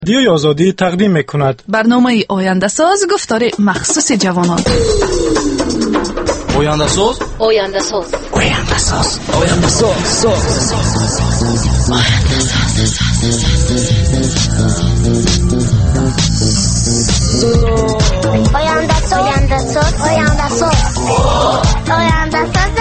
رادیوی آزادی تقدیم می‌کند برنامه آینده ساز گفتار مخصوص جوانان. آینده ساز آینده ساز آینده ساز آینده ساز آینده ساز آینده ساز آینده ساز آینده ساز.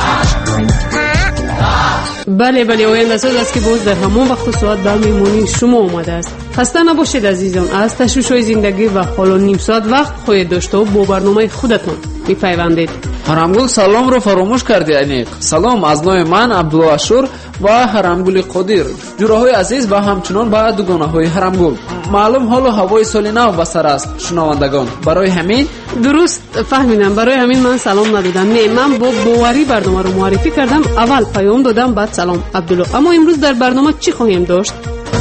بله آینده ساز است که باز در همان وقت و ساعت در میمونی شما آمده است. خسته نباشید عزیزان، از تشویش‌های زندگی و حالا نیم ساعت وقت خواهید داشت و با برنامه خودتون میپیوندید. حرامگل سلام رو فراموش کردی انیق. سلام از نوع من عبدالله اشور و حرامگل قادر، جوراهای عزیز و همچنان با دوگانه‌های حرامگل. معلوم حال و هوای سال نو بسر است شنوندگان. برای همین درست فهمیدم، برای همین من سلام ندادم. نه، من با باوری برنامه رو معرفی کردم، اول پیام دادم بعد سلام عبدالله. اما امروز در برنامه چی خواهیم داشت؟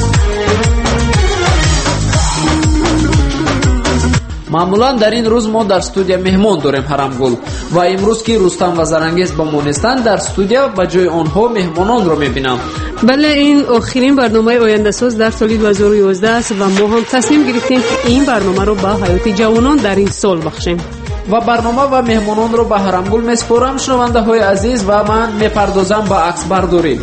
معمولا در این روز ما در استودیو مهمان داریم حرامگل و امروز که رستم و زرنگیز با ما نیستند در استودیو و جای آنها مهمانان رو میبینم. بله، این آخرین برنامه آینده ساز در سال 2011 است و ما هم تصمیم گرفتیم که این برنامه رو به حیات جوانان در این سال بخشیم و برنامه و مهمانان رو به حرامگل میسپارم. شنونده های عزیز و من میپردازم به عکس برداری.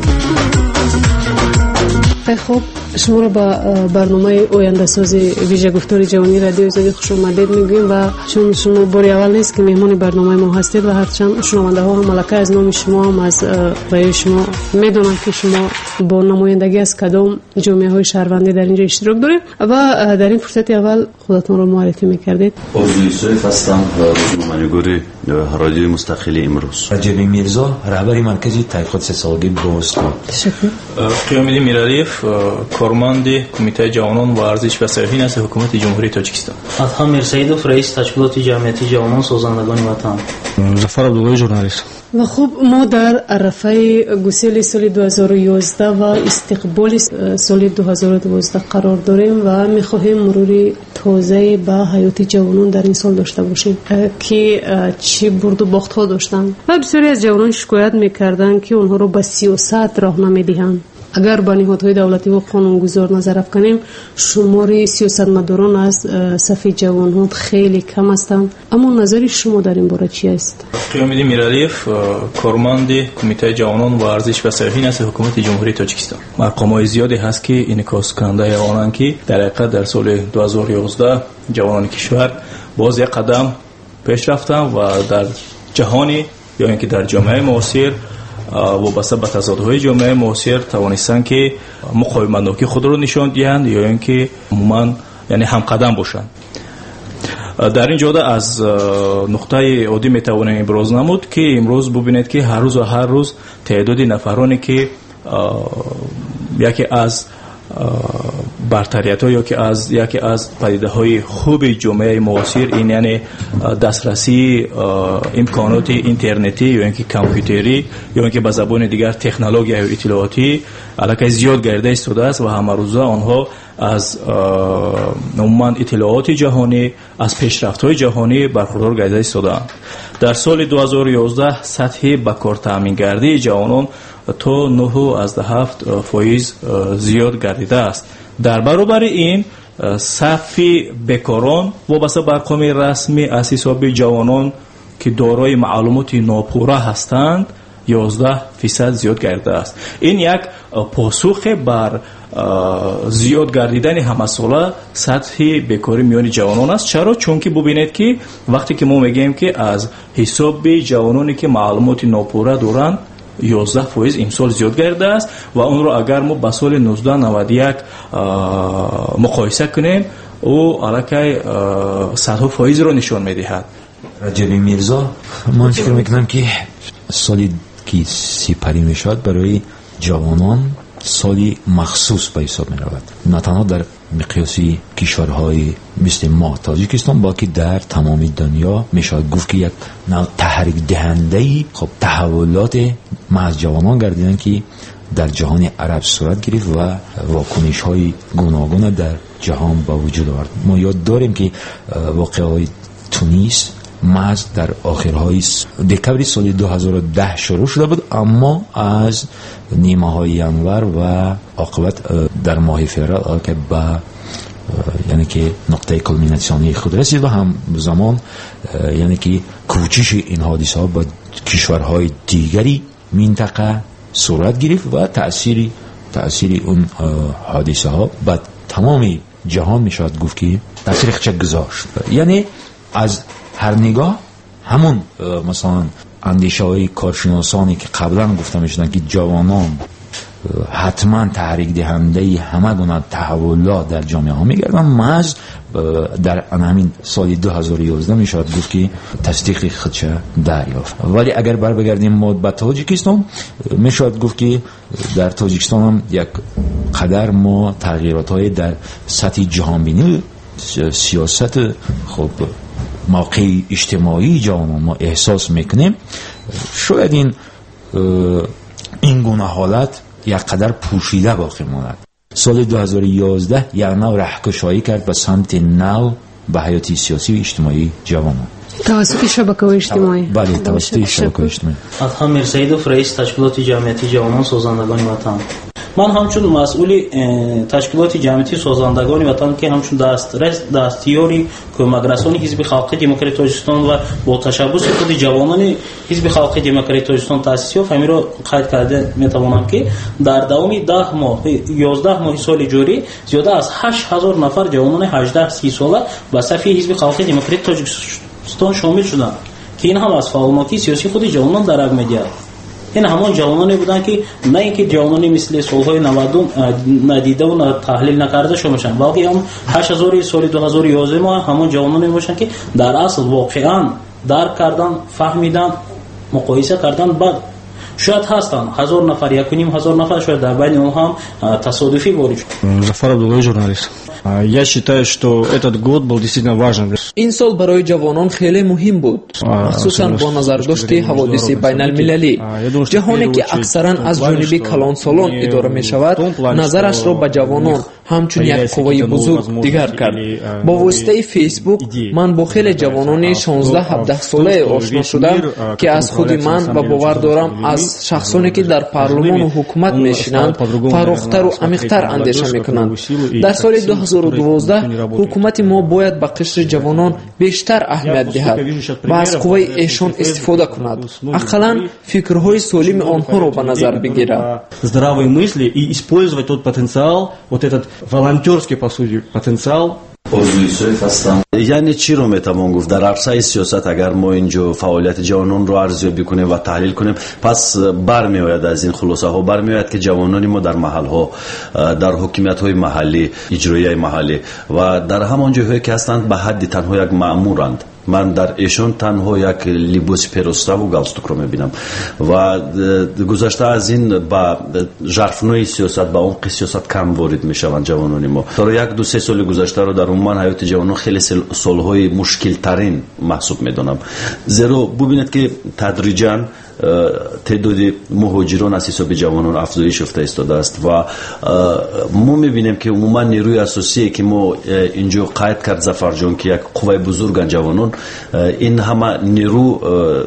خب شما رو با برنامه آینده ساز ویژه گفتار جوانی رادیو آزادی خوش آمدید میگیم و چون شما باری اول نیست که مهمان برنامه ما هستید و هرچند شنونده ها هم ملکه از نام شما هم از رای شما میدونن که شما با نمایندگی از کدام جامعه های شهروندی در اینجا اشتراک دارید و در این فرصت اول خودتون رو معرفی میکردید. یوسف هستم و روزنامه‌نگار رادیو مستقل امروز. رجب میرزا، رهبر مرکز تحقیقات سالگی باستان. تشکر. قیام‌الدین میرعلیف، کارمند کمیته جوانان و ورزش و سرهین از حکومت جمهوری تاجیکستان. ادهم میرسیدوف، رئیس تشکیلات جمعیتی جوانان سازندگان وطن. ظفر عبدالله، ژورنالیست. و خب ما در عرفه گسیل سال 2011 و استقبال سال 2012 قرار داریم و میخواهیم مروری تازه به حیات جوانان در این سال داشته باشیم که چی برد و باخت ها داشتن و بسیاری از جوانان شکایت میکردن که اونها رو به سیاست راه نمیدهند. اگر با نهادهای دولتی و قانونگذار نظر کنیم شمار سیاستمداران از صف جوانان خیلی کم هستند. اما نظر شما در این باره چی است؟ قیام‌الدین میرعلیف، کارمند کمیته جوانان و ورزش و سرهین از حکومت جمهوری تاجیکستان. مقام‌های زیادی هست که انعکاس کننده آنند که در حقیقت در سال 2011 جوانان کشور باز یک قدم پیش رفتند و در جهانی یا اینکه در جامعه معاصر وابسته به تضادهای جامعه معاصر توانستند که مقاومت‌نوکی خود را نشان دهند یا اینکه عموما یعنی همقدم باشند. در این جهت از نقطه عادی میتوانیم ابراز نمود که امروز ببینید که هر روز تعداد نفرانی که یکی از برتریت‌ها یا یکی از پدیده‌های خوب جامعه معاصر این یعنی دسترسی امکانات اینترنتی یا اینکه کامپیوتری یا اینکه به زبان دیگر تکنولوژی یا اطلاعاتی علاقه زیاد گردش ایستاده است و همه روزه آنها از عموما اطلاعات جهانی از پیشرفت‌های جهانی برخوردار گردش ایستاده‌اند. در سال 2011 سطح بکار تامین‌گردی جوانان تا 9.7% زیاد گردیده است. در برابر این صف بیکاران وابسته به ارقام رسمی از حساب جوانان که دارای معلومات ناپوره هستند 11% زیاد گردیده است. این یک پاسخ بر زیاد گردیدن همه ساله سطح بیکاری میان جوانان است. چرا؟ چون که ببینید که وقتی که ما میگیم که از حساب جوانانی که معلومات ناپوره دارند 11% امسال زیاد گردیده است و اون رو اگر ما با سال 1991 مقایسه کنیم او علاقه 100% رو نشان میدهد. رجب میرزا، من فکر میکنم که سالی که سپری میشد برای جوانان سالی مخصوص به حساب می رود، نه تنها در مقیاس کشورهای مثل ما تاجیکستان بلکه در تمام دنیا میشود گفت که یک نوع تحریک دهنده خب تحولات محض جوانان گردیدن که در جهان عرب صورت گرفت و واکنش های گوناگون در جهان با وجود آورد. ما یاد داریم که واقعه تونیس محض در آخرهای دکبر سال 2010 شروع شده بود، اما از نیمه های ینور و عاقبت در ماه فوریه که به یعنی که نقطه کلمیناسیونی خود رسید و هم زمان یعنی که کوچش این حادثه ها با کشورهای دیگری منطقه صورت گرفت و تأثیر اون حادثه ها با تمام جهان میشود گفت که تأثیر خچک گذاشت. یعنی از هر نگاه همون مثلا اندیشه های کارشناسانی که قبلا گفته میشدن که جوانان حتما تحریک دهنده همه گونه تحولات در جامعه ها میگردن، محض در همین سال 2011 میشود گفت که تصدیق خودش دریافت. ولی اگر بر بگردیم ما به تاجیکستان میشود گفت که در تاجیکستان هم یک قدر ما تغییرات های در سطح جهانبینی سیاست خب موقع اجتماعی جوانان ما احساس میکنیم. شاید این گونه حالت یک قدر پوشیده باقی ماند. سال 2011 یک نوع رهکشایی کرد به سمت نو به حیاتی سیاسی و اجتماعی جوانان توسط شبکه اجتماعی. بله توسط شبکه اجتماعی. ادهم میرسیدوف رئیس تشکیلات جمعیتی جوانان سازندگان وطن. من همچون مسئول تشکیلات جمعیتی سازندگان وطن که همچون دستیاری کمک‌رسانی حزب خلق دموکراسی تاجیکستان و با تشبث خود جوانان حزب خلق دموکراسی تاجیکستان تأسیس یافت همین را قید کرده میتوانم که در دوام 10 ماه 11 ماه سال جاری زیاده از 8000 نفر جوانان 18 30 ساله به صف حزب خلق دموکراسی تاجیکستان شامل شدند که این هم از فعالیت سیاسی خود جوانان درک می‌دهد. این همان جوانانی بودن که نه اینکه جوانانی مثل سالهای 90 ندیده و تحلیل نکرده شده باشن، بلکه هم 8000 سال 2011 ما همون جوانانی باشن که در اصل واقعا درک کردن، فهمیدن، مقایسه کردن. بعد شاید هستن 1000 نفر 1500 نفر شاید در بین اونها هم تصادفی وارد شد. Зафар Абдуллаевич, журналист. Я считаю, что этот год был действительно важен. این سال برای جوانان خیلی مهم بود، خصوصا با نظرداشت حوادث بین المللی. جهانی که اکثرا از جانب کلانسالان اداره می شود نظرش را به جوانان همچون یک قوه بزرگ دیگر کرد. با واسطه فیسبوک من با خیلی جوانان 16-17 ساله آشنا شدم که از خود من و باور دارم از شخصانی که در پارلمان و حکومت میشینند فراختر و عمیق‌تر اندیشه میکنند. در سال 2012 حکومت ما باید به قشر جوانان بیشتر اهمیت دهد و از قوه ایشان استفاده کند، اقلاً فکرهای سالم آنها را به نظر بگیرد. Здравые мысли и использовать тот потенциал, вот этот волонтерский по сути потенциал. عضویسویف هستم. یعنی چی رو میتوان گفت در عرصه سیاست اگر ما اینجا فعالیت جوانان رو ارزیابی کنیم و تحلیل کنیم، پس برمیآید از این خلاصه ها برمیآید که جوانان ما در محل ها، در حکومت های محلی، اجرایی محلی و در همان جاهایی که هستند به حد تنها یک مأمورند. من در ایشان تنها یک لباس پیرسته و گالستوک رو میبینم و گذشته از این با ژرفنوی سیاست با عمق سیاست کم وارد میشوند جوانان ما. تا 1-2-3 سال گذشته رو در عموم حیات جوانان خیلی سالهای مشکل ترین محسوب میدونم، زیرا ببینید که تدریجاً تعداد مهاجران از حساب جوانان افزایش یافته ایستاده است و ما میبینیم که عموما نیروی اساسی که ما اینجا قید کرد ظفر جان که یک قوه بزرگ جوانان، این همه نیرو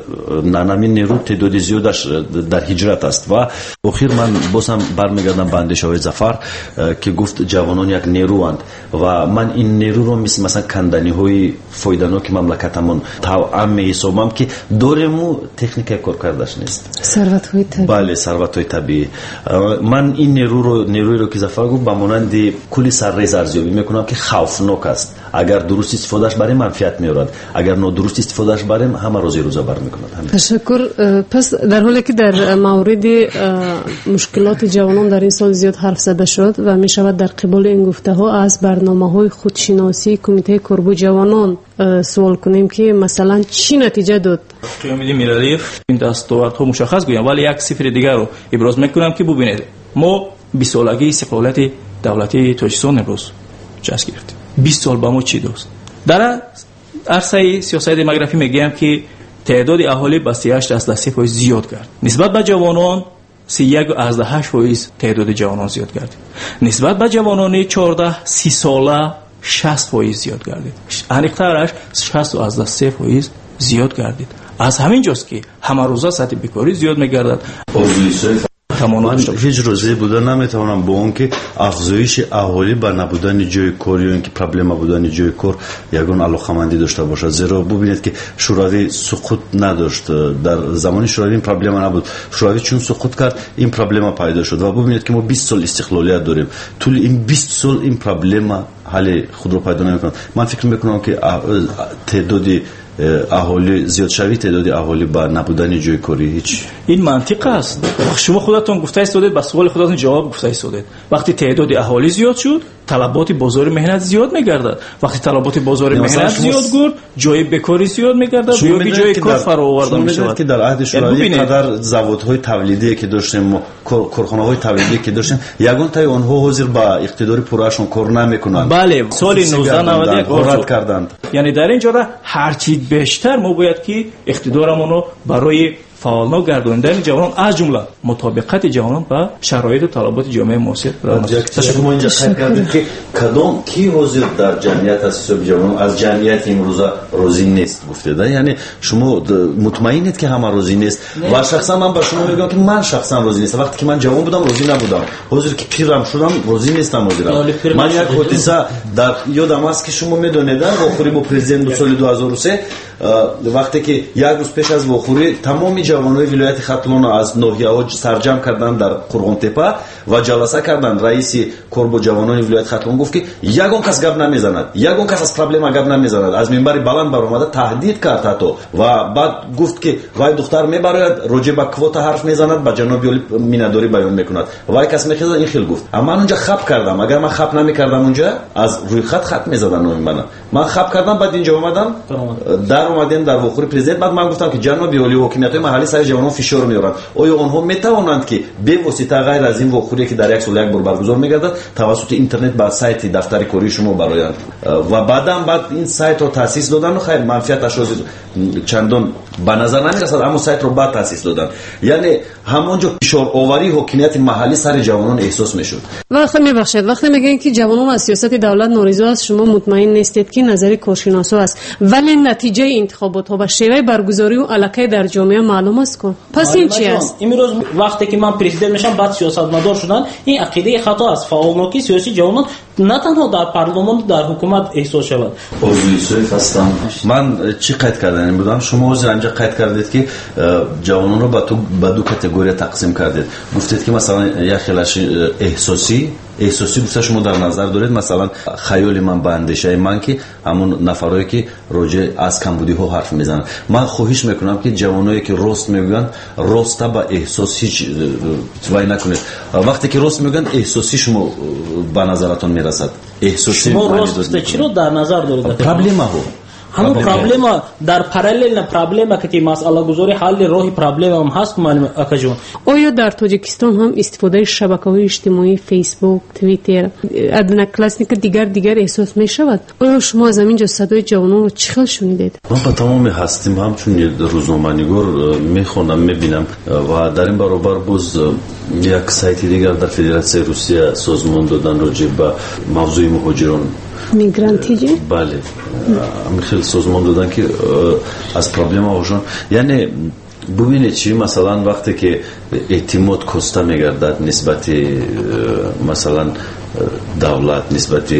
نانمی نیرو تعداد زیادش در هجرت است. و اخیر من بازم برمیگردم به اندیشه های ظفر که گفت جوانان یک نیروند و من این نیرو رو مثلا کندنی های فایده‌ناک مملکتمون توأم حسابم که دورم و تکنیک کار کردش نیست. ثروت‌های طبیعی. بله ثروت‌های طبیعی. من این نیروی رو که ظفر گفت به مانند کلی سرریز ارزیابی میکنم که خوفناک است. اگر درست استفادهش برای منفعت میارد، اگر نادرست استفادهش برای همه روزی روزا بر میکند. تشکر. پس در حالی که در مورد مشکلات جوانان در این سال زیاد حرف زده شد و می شود در قبال این گفته ها از برنامه‌های خودشناسی کمیته کربو جوانان سوال کنیم که مثلا چی نتیجه داد؟ جمعیت مللی این دستاوردها مشخص گویم، ولی یک صفر دیگر رو ابراز میکنم که ببینید ما 20 سالگی استقلالت دولتی تاجیکستان امروز جشن گرفتیم. 20 سال با ما چی دوست؟ در عرصه سیاست دموگرافی میگم که تعداد اهالی با 38% زیاد کرد. نسبت به جوانان 31.8% تعداد جوانان زیاد کرد. نسبت به جوانان 14-30 ساله 60% زیاد گردید. انیقترش 60.3% زیاد گردید. از همین جاست که همه روزا سطح بیکاری زیاد میگردد. тамоно дошта бошад. هیچ روزی بوده نمیتونم با اون که افزایش اهالی با نبودن جای کار یا اینکه پرابلم بودن جای کار یگان علاقه‌مندی داشته باشد. زیرا ببینید که شوروی سقوط نداشت، در زمان شوروی این پرابلم نبود. شوروی چون سقوط کرد این پرابلم پیدا شد و ببینید که ما 20 سال استقلالیت داریم. طول این 20 سال این پرابلم حل خود رو پیدا نمی‌کنه. من فکر می‌کنم که تعداد اهالی زیاد شوی، تعداد اهالی با نبودن جای کاری هیچ. این منطق است. شما خودتون گفته استودید، با سوال خودتون جواب گفته استودید. وقتی تعداد اهالی زیاد شد، طلبات بازار مهنت زیاد می‌گردد. وقتی طلبات بازار مهنت زیاد گرد، جای بیکاری زیاد می‌گردد، یا جای کار فراآورده می‌شود. که در عهد شوروی قدر زوادهای تولیدی که داشتیم، کارخانه‌های تولیدی که داشتیم، یگان تای آنها حاضر با اقتدار پرهشون کار نمی‌کنند. بله، سال 1991 غارت کردند. یعنی در اینجا هرچی بیشتر ما باید که اقتدارمون رو برای فعالنا گرداندن جوانان از جمله مطابقت جوانان با شرایط و طلبات جامعه معاصر شما اینجا خیلی کردید که کدام کی حاضر در جمعیت هست جوانان از جمعیت امروز راضی نیست گفته. یعنی شما مطمئنید که همه راضی نیست و شخصا من با شما میگم که من شخصا راضی نیستم. وقتی که من جوان بودم راضی نبودم، حاضر که پیرم شدم راضی نیستم. من یک حادثه در یادم است که شما میدونید واخوری با پرزیدنت سال 2003 وقتی که یک روز پیش از واخوری تمام جوانای ولایت ختلون از ناحیه‌ها سرجم کردن در قرغن‌تپه و جلسه کردن. رئیس کار با جوانان ولایت ختلون گفت که یگان کس گپ نمیزند، یگان کس از پرابلم گپ نمیزند. از منبر بلند بر اومده تهدید کرد حتی و بعد گفت که وای دختر میبرید راجع به کوتا حرف میزند، با جناب علی مینداری بیان میکند. وای کس میخواد این خیلی گفت. اما من اونجا خپ کردم. اگر من خپ نمیکردم اونجا از روی خط میزدن من خپ کردم. بعد اینجا اومدم در اومدیم در واخوری پرزیدنت. بعد من گفتم که جناب علی حکومت‌های محلی سر جوانان فشار میارند. آیا آنها میتوانند که به واسطه غیر از این واخوری که در یک سال یک بار برگزار میگردد توسط اینترنت بر سایت دفتر کاری شما برآیند و بعد این سایت رو تاسیس دادن و خیر منفعتش چندان به نظر نمیرسد، اما سایت رو بعد تاسیس دادن. یعنی همونجا فشار آوری حکومت محلی سر جوانان احساس میشد. وقتی میبخشید وقتی میگن که جوانان از سیاست دولت ناراضی است، شما مطمئن نیستید که نظر کارشناسا است، ولی نتیجه انتخابات ها و شیوه برگزاری و علاقه در جامعه معلوم است کن. پس این چی است؟ امروز وقتی که من پرزیدنت میشم بعد سیاستمدار شدن، این عقیده خطا است. فعالناکی سیاسی جوانان نه تنها در پارلمان در حکومت احساس شود. اوزیسوی هستم. من چی قید کردن بودم؟ شما از اینجا قید کردید که جوانان رو با دو کاتگوری تقسیم کردید. گفتید که مثلا یک خیلیش احساسی گفته شما در نظر دارید، مثلا خیال من با اندیشه من که همون نفرایی که راجع از کمبودی ها حرف میزنن. من خواهش میکنم که جوانایی که راست میگن راست با احساس هیچ وای نکنید. وقتی که راست میگن احساسی شما به نظرتون میرسد. احساسی شما راست چرا در نظر دارید؟ پرابلم ها همون پرابلم در پارالل پرابلم که مسئله گذاری حل راه پرابلم هم هست معلم اکجون. آیا در تاجیکستان هم استفاده شبکه‌های اجتماعی فیسبوک، توییتر، ادنا کلاسیک دیگر احساس می شود؟ آیا شما از همینجا صدای جوانان رو چخل شنیدید؟ من با تمام هستیم همچون روزنامه‌نگار میخونم میبینم و در این برابر باز یک سایت دیگر در فدراسیون روسیه سازمان دادن راجع به موضوع مهاجران میگرانتی. بله خیلی سازمان دادن که از پرابلم هاشون. یعنی ببینید چی مثلا وقتی که اعتماد کسته میگردد نسبت مثلا دولت نسبت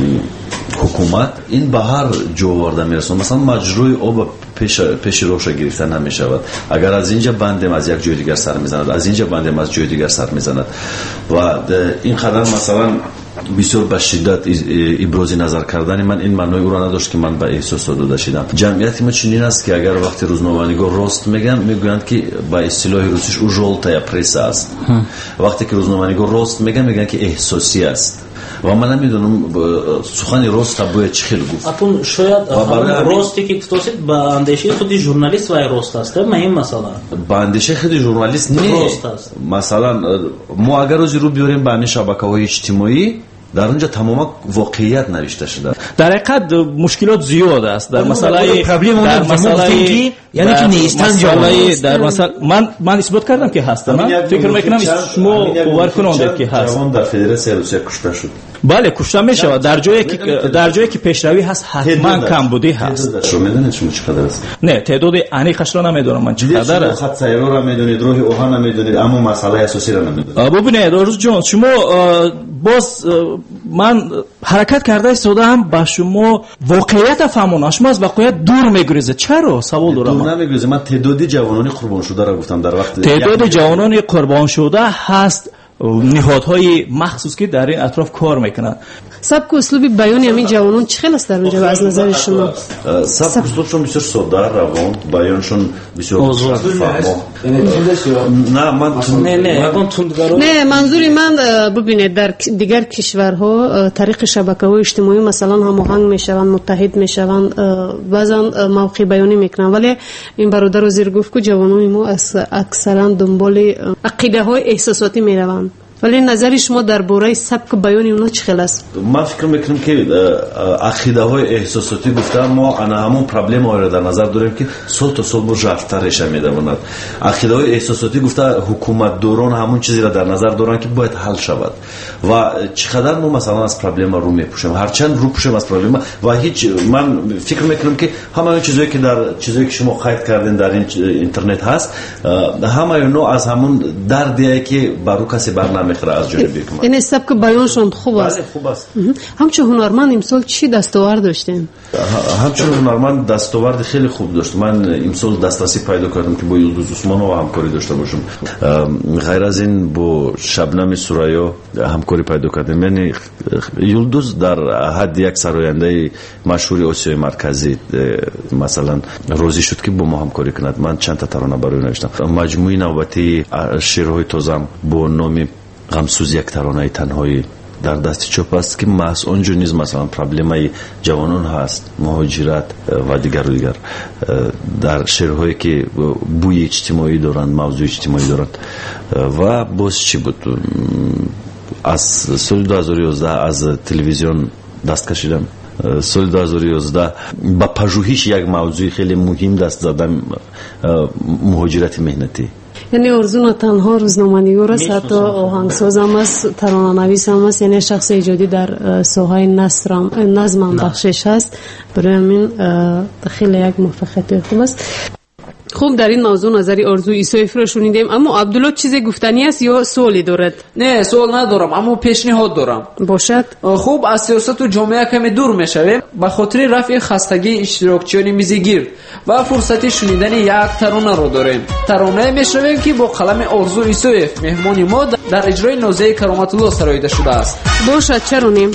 حکومت، این به هر جو وارد میرسون. مثلا مجروی آب پیش روش گرفته نمیشود. اگر از اینجا بندم از یک جای دیگر سر میزند، از اینجا بندم از جای دیگر سر میزند و این خدر مثلا بسیار به شدت ابراز نظر کردن من این معنی او را نداشت که من به احساس داده شدم. جمعیت ما چنین است که اگر وقتی روزنامه‌نگار راست میگن میگویند که با اصطلاح روسیش او ژولتا یا پرس است. وقتی که روزنامه‌نگار راست میگن که احساسی است و من نمیدونم سخن راست باید چه خیلی گفت. اون شاید راستی که گفتید با اندیشه خود ژورنالیست و راست است. مهم مثلا با اندیشه خود ژورنالیست نیست. مثلا ما اگر روزی رو بیاریم به همین شبکه‌های اجتماعی در اونجا تماما واقعیت نوشته شده. در حقیقت مشکلات زیاد است در مسئله در مسئله یعنی که نیستن جامعه در مسئله من اثبات کردم که هست. من فکر میکنم شما باور کنید که هست. جوان در فدراسیون روسیه کشته شد. بله کشته میشود در جایی که پیشروی هست حتما کمبودی هست. تعدادش رو میدونید شما چقدر است؟ نه تعداد انیقش رو نمیدونم من چقدر است. خط سیاره رو میدونید، راه اوها نمیدونید، اما مسئله اساسی رو نمیدونید. ببینید روز جان شما باز من حرکت کرده استادم با شما واقعیت فهمون شما از واقعیت دور میگریزه. چرا سوال دارم؟ دور نمیگریزه. من تعداد جوانان قربان شده را گفتم در وقت تعداد جوانان قربان شده هست نهادهای مخصوص که در این اطراف کار میکنند. سبک و اسلوب بیان همین جوانان چه خیلی است در اونجا از نظر شما؟ سبک و اسلوبشون بسیار ساده روان، بیانشون بسیار فهمو. نه منظوری من ببینید در دیگر کشورها طریق شبکه‌های اجتماعی مثلا هماهنگ میشوند، متحد میشوند، بعضا موقع بیانی میکنن، ولی این برادر وزیر گفت که جوانان ما اکثرا دنبال عقیده‌های احساساتی میروند. ولی نظر شما درباره سبک بیان اونا چه خیلی است؟ ما فکر میکنم که عقیده های احساساتی گفتم ما انا همون پرابلم رو در نظر داریم که سال تا سال رفترش میدواند. عقیده های احساساتی گفته حکومت دوران همون چیزی را در نظر دارن که باید حل شود و چقدر ما مثلا از پرابلم رو میپوشیم، هرچند رو پوشیم از پرابلم و هیچ من فکر میکنم که همه چیزایی که در چیزایی که شما قید کردین در این اینترنت هست همه اینا از همون دردیه که برو کسی برنامه از جانب حکومت. این سبک بیانشون خوب است. خوب است. همچون هنرمند امسال چی دستاورد داشتین؟ همچون هنرمند دستاورد خیلی خوب داشت. من امسال دسترسی پیدا کردم که با یلدوز عثمانова همکاری داشته باشم. غیر از این با شبنم سرایا همکاری پیدا کردم. یعنی یلدوز در حد یک سراینده مشهور آسیای مرکزی مثلا روزی شد که با ما همکاری کند. من چند تا ترانه برای نوشتم. مجموعه نوبتی شعرهای تازم با نام غمسوز یک ترانه تنهایی در دست چوب است که محض اونجا نیز مثلا پرابلمای جوانان هست، مهاجرت و دیگر در شعرهایی که بوی اجتماعی دارند، موضوع اجتماعی دارند. و باز چی بود از سال 2011 از تلویزیون دست کشیدم. سال 2011 با پژوهش یک موضوع خیلی مهم دست زدم، مهاجرت مهنتی. یعنی ارزو تنها روزنامه‌نگار است، حتی آهنگساز هم است، ترانه‌نویس هم است، یعنی شخص ایجادی در ساحه نظم هم بخشش هست. برای همین خیلی یک موفقیت خوب است. خوب در این موضوع نظری آرزو عیسی رو شنیدیم، اما عبدالله چیزی گفتنی است یا سوالی دارد؟ نه سوال ندارم، اما پیشنهاد دارم. باشد. خوب از سیاست و جامعه کمی دور میشویم به خاطر رفع خستگی اشتراکچیان میزگیر و فرصتی شنیدن یک ترانه رو داریم. ترانه میشویم که با قلم آرزو عیسی مهمانی ما در اجرای نازیه کرامت الله سراییده شده است. باشد چرونیم؟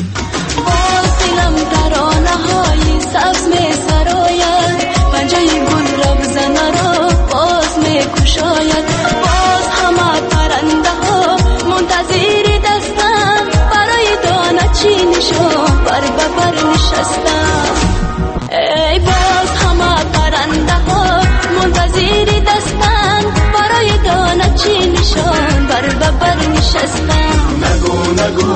شاید باز همه پرنده ها منتظر دستن برای دانه چینشان بر ببر نشستن. ای باز همه پرنده ها منتظر دستن برای دانه چینشان بر ببر نشستن. نگو نگو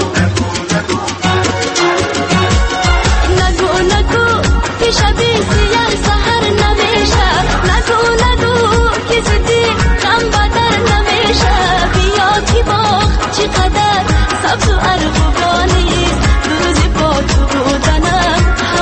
نگو نگو پیش بیسیان سهر نمیشه. نگو نگو کسی غم بدر نمیشه. بیا کی باخت چقدر سبز و ارغوانی روزی با تو بودنم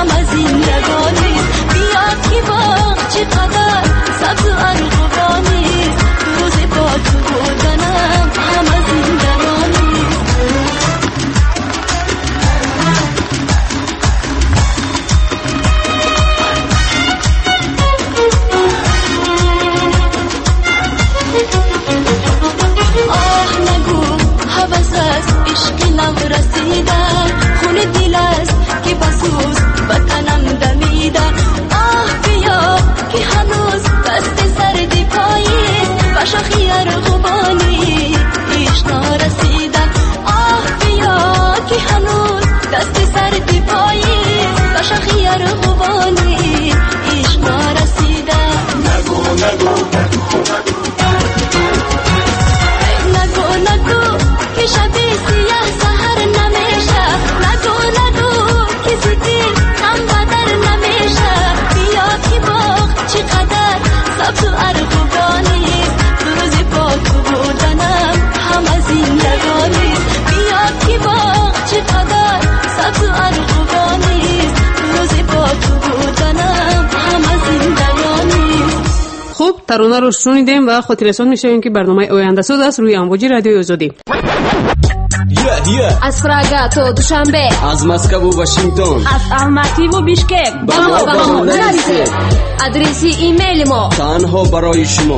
ترانه رو شنیدیم و خاطررسان میشیم که برنامه آینده ساز است روی امواج رادیو آزادی. از پراگا تا دوشنبه، از مسکو و واشنگتن، از الماتی و بیشکک، با ما نرسید. آدرس ایمیل ما تنها برای شما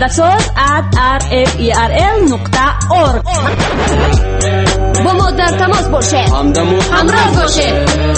oyandasaz@rferl.org. با ما در تماس باشید، همراه باشید.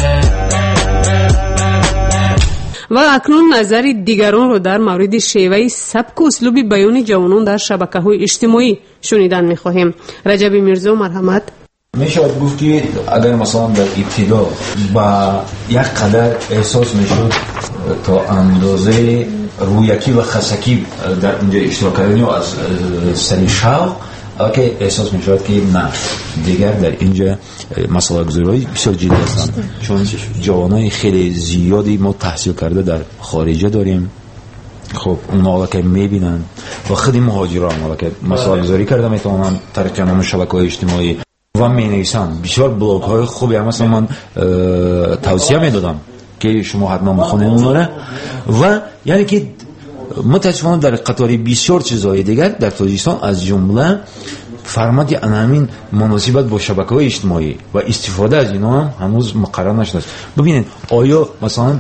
و اکنون نظر دیگران رو در مورد شیوه سبک و اسلوب بیان جوانان در شبکه‌های اجتماعی شنیدن می‌خواهیم. رجب میرزا مرحمت. میشود گفت که اگر مثلا در ابتدا با یک قدر احساس میشد تا اندازه رویکی و خسکی در اونجا اشتراک کردن از سری شوق، که احساس میشود که نه دیگر در اینجا مسئله گذاری بسیار جدی هستند، چون جوانای خیلی زیادی ما تحصیل کرده در خارجه داریم. خب اونا که میبینن و خیلی مهاجران که مسئله گذاری کرده میتونن طریق نام شبکه‌های اجتماعی و مینویسن. بسیار بلاگ های خوبی هم مثلا من توصیه میدادم که شما حتما بخونید اونا را. و یعنی که متاسفانه در قطاری بسیار چیزهای دیگر در تاجیکستان از جمله فرمت همین مناسبت با شبکه‌های اجتماعی و استفاده از اینا هم هنوز مقرر نشده است. ببینید آیا مثلا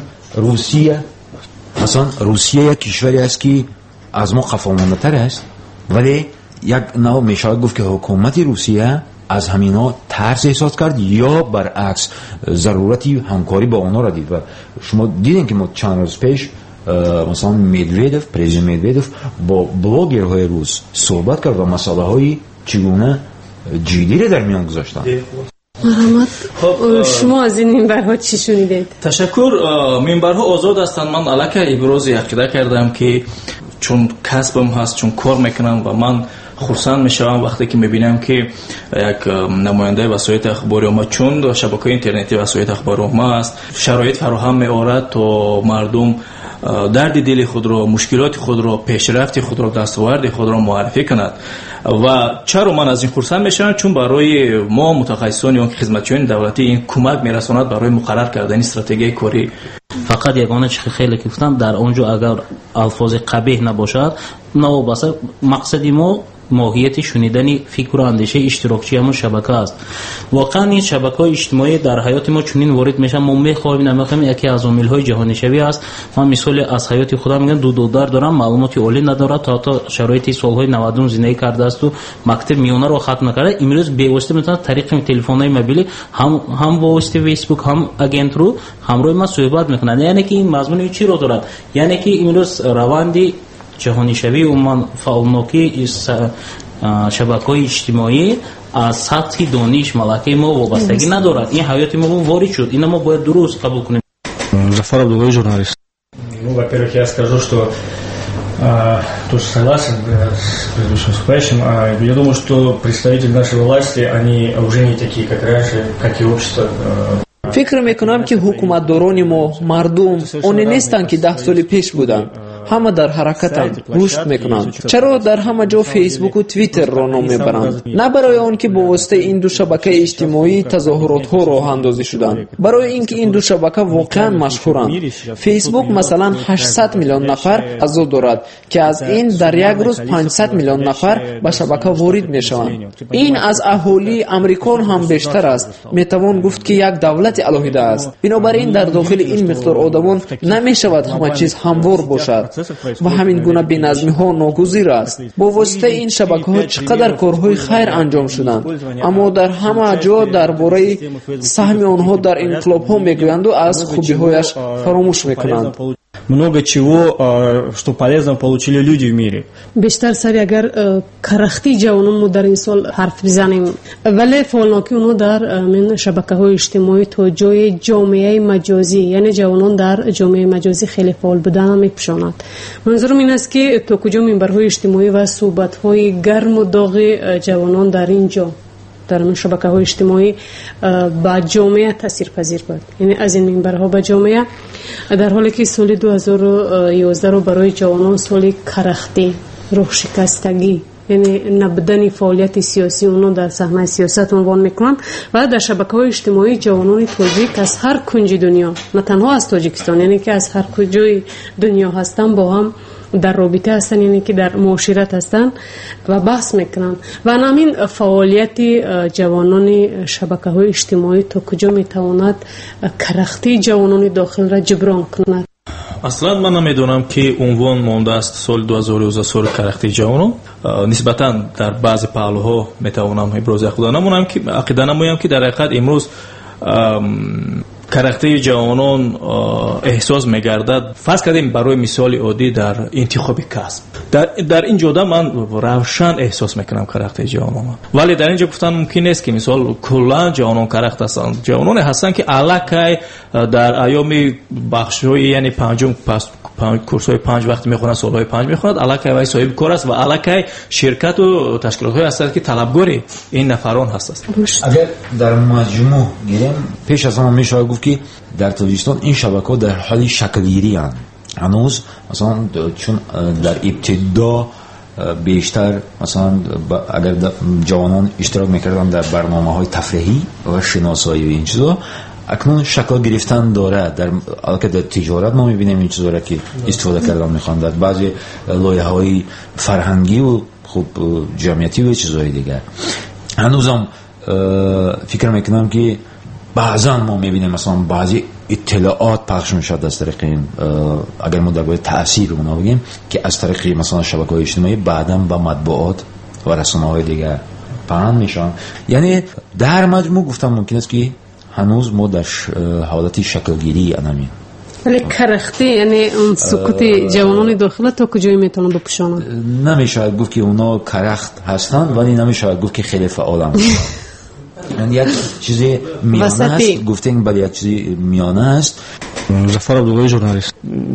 روسیه یک کشوری است که از ما خفامانه‌تر است، ولی یک نوع میشه گفت که حکومت روسیه از همینا ترس احساس کرد یا برعکس ضرورتی همکاری با اونا را دید. و شما دیدین که ما چند روز پیش مثلا پرزیدنت میدویدوف با بلاگرهای روس صحبت کرد و مسئله های چگونه جدی را در میان گذاشتن. مرحمت، شما از این منبرها چی شنیدید؟ تشکر. منبرها آزاد هستند. من الکی ابراز عقیده کردم که چون کسبم هست، چون کار میکنم و من خرسند میشم وقتی که میبینم که یک نماینده وسایل اخباری ما، چون شبکه اینترنتی وسایل اخباری ما است، شرایط فراهم می‌آورد تا مردم درد دل خود را، مشکلات خود را، پیشرفت خود را، دستاورد خود را معرفی کند. و چرا من از این خرسند میشم؟ چون برای ما متخصصان یا خدمتیان دولتی این کمک میرساند برای مقرر کردن استراتژی کاری. فقط یگانه چیزی خیلی که گفتم، در اونجا اگر الفاظ قبیح نباشد، نوابسته مقصدی ما ماهیت شنیدن فکر و اندیشه اشتراکچی همون شبکه است. واقعا این شبکه‌های اجتماعی در حیات ما چنین وارد میشن، ما میخوایم یکی از عامل‌های جهانی شوی است. من مثال از حیات خودم میگم، دو دختر دارم، معلوماتی عالی نداره، تا شرایط سال‌های 90 زندگی کرده است و مکتب میونه رو ختم نکرده. امروز به واسطه مثلا طریق تلفن‌های موبیلی هم با واسطه فیسبوک هم اگنت رو همراه ما صحبت میکنن. یعنی که این مضمون چی رو دارد؟ یعنی که امروز روندی جهانی شوی و من فعالناکی شبکه‌های اجتماعی از سطح دانش ملکه ما وابستگی ندارد. این حیات ما وارد شد، اینا ما باید درست قبول کنیم. Зафар Абдуллаевич, журналист. Ну, во-первых, я скажу, что тоже согласен с предыдущим выступающим. Я думаю, что представители нашей власти, они уже не такие, как раньше, как и общество. فکر میکنم که حکومتداران ما، مردم آن نیستند که 10 سال پیش بودند. همه در حرکتند، رشد میکنند. چرا در همه جا فیسبوک و توییتر را نام میبرند؟ نه برای آن که با واسطه این دو شبکه اجتماعی تظاهرات ها راه اندازی شدند، برای اینکه این دو شبکه واقعا مشهورند. فیسبوک مثلا 800 میلیون نفر عضو دارد که از این در یک روز 500 میلیون نفر به شبکه وارد میشوند. این از اهالی امریکا هم بیشتر است. میتوان گفت که یک دولت الهیده است. بنابراین در داخل این مقدار آدمان نمیشود همه چیز هموار باشد و همین گونه بی‌نظمی ها ناگزیر است. با واسطه این شبکه ها چقدر کارهای خیر انجام شدند، اما در همه جا درباره سهم آنها در انقلاب ها میگویند و از خوبی هایش فراموش میکنند. Много чего, что полезного получили люди в мире. بیشتر سری اگر کرختی جوانان در این سال حرف بزنیم، ولی فعالناکی اونها در من شبکه‌های اجتماعی تو جای جامعه مجازی، یعنی جوانان در جامعه مجازی خیلی فعال بودن میپوشاند. منظورم این است که تو کجا منبرهای اجتماعی و صحبت‌های گرم و داغ جوانان در اینجا در شبکه‌های اجتماعی با جامعه تاثیرپذیر بود. یعنی از این منبرها به جامعه، در حالی که سال 2011 رو برای جوانان سال کرختی، روح شکستگی، یعنی نبودن فعالیت سیاسی اونها در صحنه سیاست عنوان میکنن و در شبکه‌های اجتماعی جوانان تاجیک از هر کنج دنیا، نه تنها از تاجیکستان، یعنی که از هر کجای دنیا هستن، با هم در رابطه هستن، یعنی که در معاشرت هستن و بحث میکنن و همین فعالیت جوانان شبکه‌های اجتماعی تا کجا میتواند کرختی جوانان داخل را جبران کند. اصلا من نمیدونم که عنوان مانده است سال 2011 سال کرختی جوانان. نسبتا در بعضی پهلوها میتوانم ابراز عقیده نمایم که در حقیقت امروز کرختی جوانان احساس میگردد. فرض کردیم برای مثال عادی در انتخاب کسب، در این جدا من روشن احساس میکنم کرختی جوانان، ولی در اینجا گفتن ممکن نیست که مثال کلا جوانان کرخت هستند. جوانان هستند که الکی در ایام بخش‌های یعنی پنجم کورس‌های 5 وقت میخونن، سال‌های 5 میخونن، الکی وای صاحب کار است و الکی شرکت و تشکیلات‌های هستند که طلبگاری این نفران هستند. اگر در مجموع گیریم پیش از همه میشه گفت که در تاجیکستان این شبکه‌ها در حال شکل‌گیری اند. هنوز مثلا چون در ابتدا بیشتر مثلا اگر جوانان اشتراک میکردن در برنامه‌های تفریحی و شناسایی و این چیزا، اکنون شکل گرفتن داره. در البته در تجارت ما میبینیم این چیزا که استفاده کردن میخوان، در بعضی لایه‌های فرهنگی و خوب جمعیتی و چیزهای دیگر. هنوزم فکر میکنم که بعضا ما میبینیم مثلا بعضی اطلاعات پخش میشد از طریق این، اگر ما در باید تأثیر رو بگیم، که از طریق مثلا شبکه‌های اجتماعی بعداً به مطبوعات و رسانه‌های دیگر پهن میشن. یعنی در مجموع گفتم ممکن است که هنوز ما در حالت شکلگیری انمی. ولی کرختی یعنی اون سکوت جوانان داخل تا کجایی میتونن بپوشانن؟ نمیشه گفت که اونا کرخت هستن، ولی نمیشه گفت که خیلی فعال هستن. یعنی یک چیزی میانه است، گفتیم ولی یک چیزی میانه است. Зафар Абдуллаев, журналист.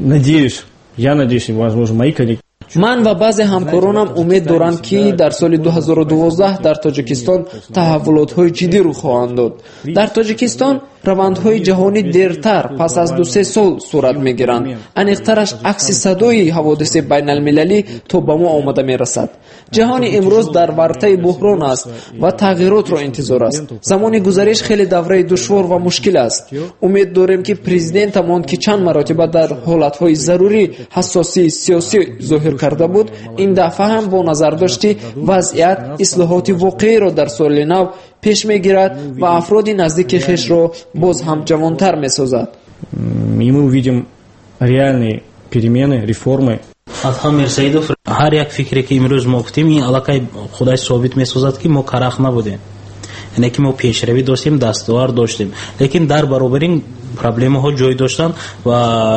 Надеюсь, возможно, мои коллеги. من و بعضی همکارانم امید دارند که در سال 2012 در تاجیکستان تحولات‌های جدی رخ خواهند داد. در تاجیکستان روندهای جهانی دیرتر پس از 2-3 سال صورت میگیرند. انیقترش عکس صدای حوادث بین المللی تا به ما آمده میرسد. جهان امروز در ورطه بحران است و تغییرات را انتظار است. زمان گذشته خیلی دوره دشوار و مشکل است. امید داریم که پرزیدنتمان که چند مرتبه در حالتهای ضروری حساسی سیاسی ظاهر کرده بود، این دفعه هم با نظر داشتی وضعیت اصلاحات واقعی را در سال نو پیش میگیرد و افراد نزدیک خویش را باز هم جوانتر میسازد. И мы увидим реальные перемены, реформы. Адхам Мирсаидов هر یک فکری که امروز ما گفتیم این علاقه خودش ثابت میسازد که ما کرخ نبودیم، یعنی که ما پیشروی داشتیم، دستاورد داشتیم، لیکن در برابر این پرابلم ها جای داشتن و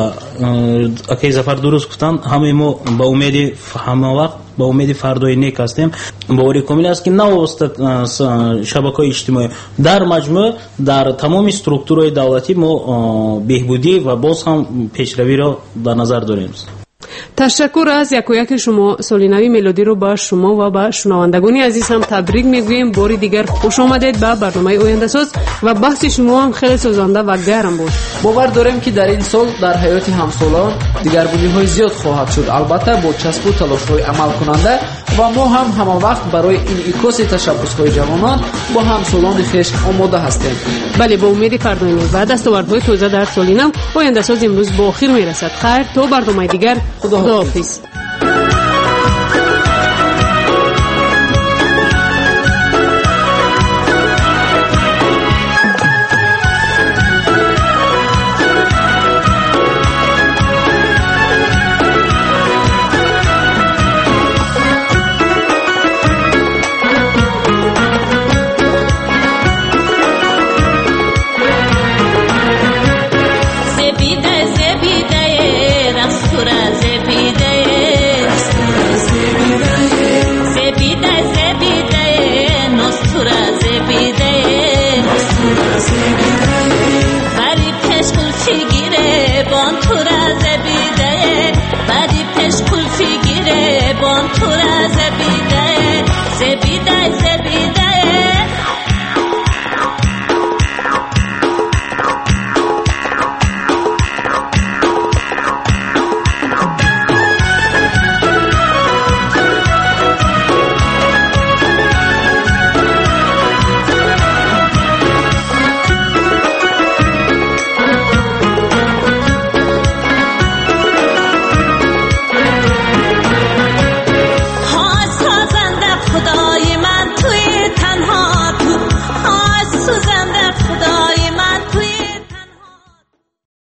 اکی زفر درست گفتن، همه ما با امید همه وقت با امید فردای نیک هستیم. باوری کامل است که نواسط شبکه‌های اجتماعی در مجموع در تمام استرکتورهای دولتی ما بهبودی و باز هم پیشروی را در نظر داریم. تشکر از یک شما. سال نو میلادی رو با شما و با شنوندگان عزیز هم تبریک میگویم. باری دیگر خوش آمدید به برنامه آینده ساز و بحث شما هم خیلی سوزنده و گرم بود. باور داریم که در این سال در حیات همسالان دیگرگونی‌های زیاد خواهد شد، البته با چسب و تلاش‌های عمل کننده و ما هم همه وقت برای انعکاس تشبس‌های جوانان با همسالان خویش آماده هستیم. بله، با امید فردای نو و دستاوردهای تازه در سال نو آینده ساز امروز با آخر میرسد. خیر تا برنامه دیگر، خداحافظ.